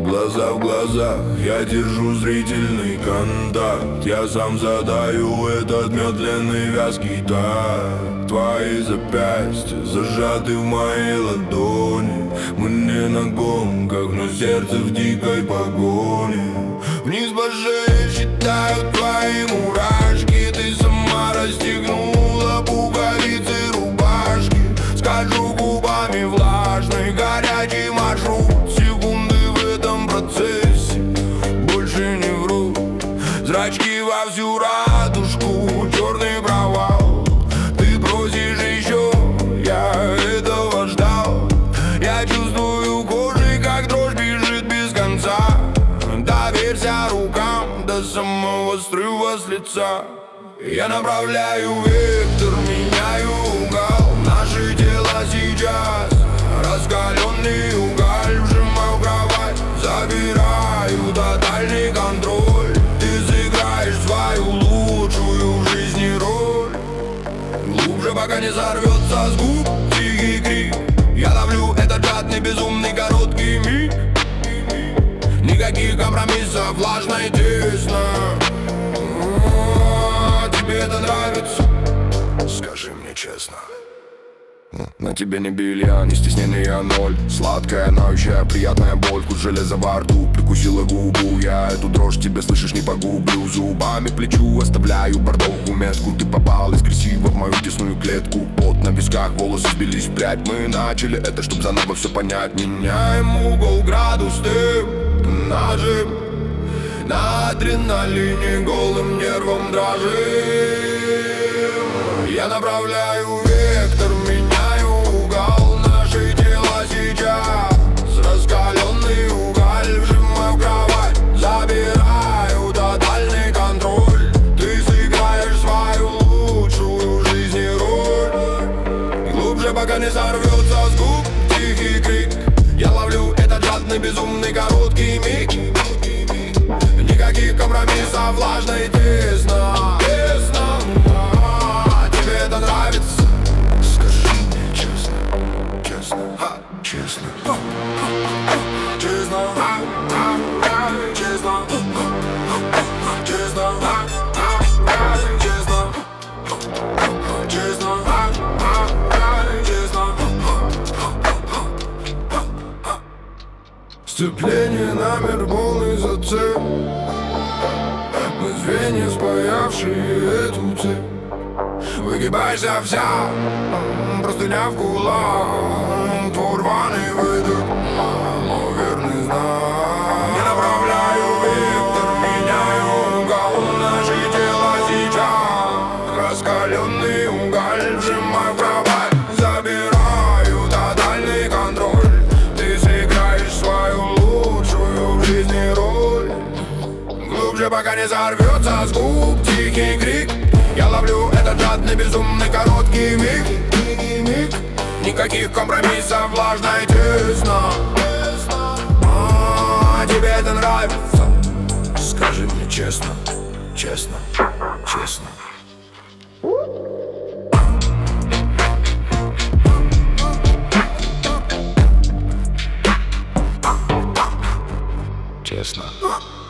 Глаза в глазах, я держу зрительный контакт. Я сам задаю этот медленный вязкий такт. Твои запястья зажаты в моей ладони. Мы не на гонках, но сердце в дикой погоне. Вниз по шее считают твои мурашки. Ты сама расстегнула пуговицы рубашки. Скажу губами влажный, горячий маршрут. Секунды в этом процессе больше не врут. Зрачки во всю радужку, черный провал. Ты просишь еще, я этого ждал. Я чувствую кожей, как дрожь бежит без конца. Доверься рукам до самого срыва с лица. Я направляю вектор, меняю угол. Наши тела сейчас раскаленный уголь. Вжимаю в кровать, забираю тотальный контроль. Ты сыграешь свою лучшую в жизни роль. Глубже, пока не сорвется с губ тихий крик. Я ловлю этот жадный, безумный, короткий миг. Никаких компромиссов, влажно и тесно. Тебе это нравится? Скажи мне честно. На тебе не белья, не стеснение ноль. Сладкая, ноющая, приятная боль. Вкус железа во рту, прикусила губу. Я эту дрожь тебе, слышишь, не погублю. Зубами плечу, оставляю бордовую метку. Ты попалась красиво в мою тесную клетку. Пот на висках, волосы сбились в прядь. Мы начали это, чтоб заново все понять. Меняем угол, градус, ты нажим. На адреналине голым нервом дрожим. Я направляю вектор, меняю угол. Наши тела сейчас раскаленный уголь. Вжимаю в кровать, забираю тотальный контроль. Ты сыграешь свою лучшую в жизни роль. Глубже, пока не сорвется с губ тихий крик. Я ловлю этот жадный, безумный, короткий миг. Никаких компромиссов, влажно и тесно. Тебе это нравится? Скажи мне честно, честно, честно, честно, честно, честно, честно. Сцепление, намер, полный зацеп. Мы звенья, спаявшие эту цепь. Выгибайся вся, простыня в кулак. Твой рваный выдох, но верный знак. Я направляю вектор, меняю угол. Наши тела сейчас раскаленный уголь. Вжимаю в кровать, забираю тотальный контроль. Ты сыграешь свою лучшую в жизни роль. Глубже, пока не сорвется с губ тихий крик. Я ловлю этот жадный, безумный, короткий миг. Никаких компромиссов, влажно и тесно. Тебе это нравится? Скажи мне честно, честно, честно. Честно.